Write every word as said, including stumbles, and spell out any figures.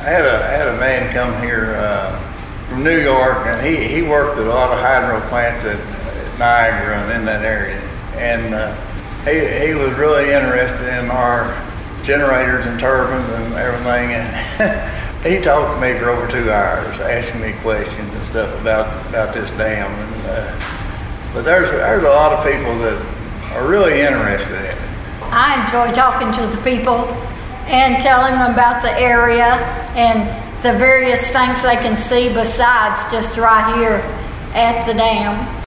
I had a I had a man come here uh, from New York, and he, he worked at a lot of hydro plants at, at Niagara and in that area. And uh, he he was really interested in our generators and turbines and everything. And he talked to me for over two hours, asking me questions and stuff about, about this dam. And, uh, but there's there's a lot of people that are really interested in it. I enjoy talking to the people and telling them about the area and the various things they can see besides just right here at the dam.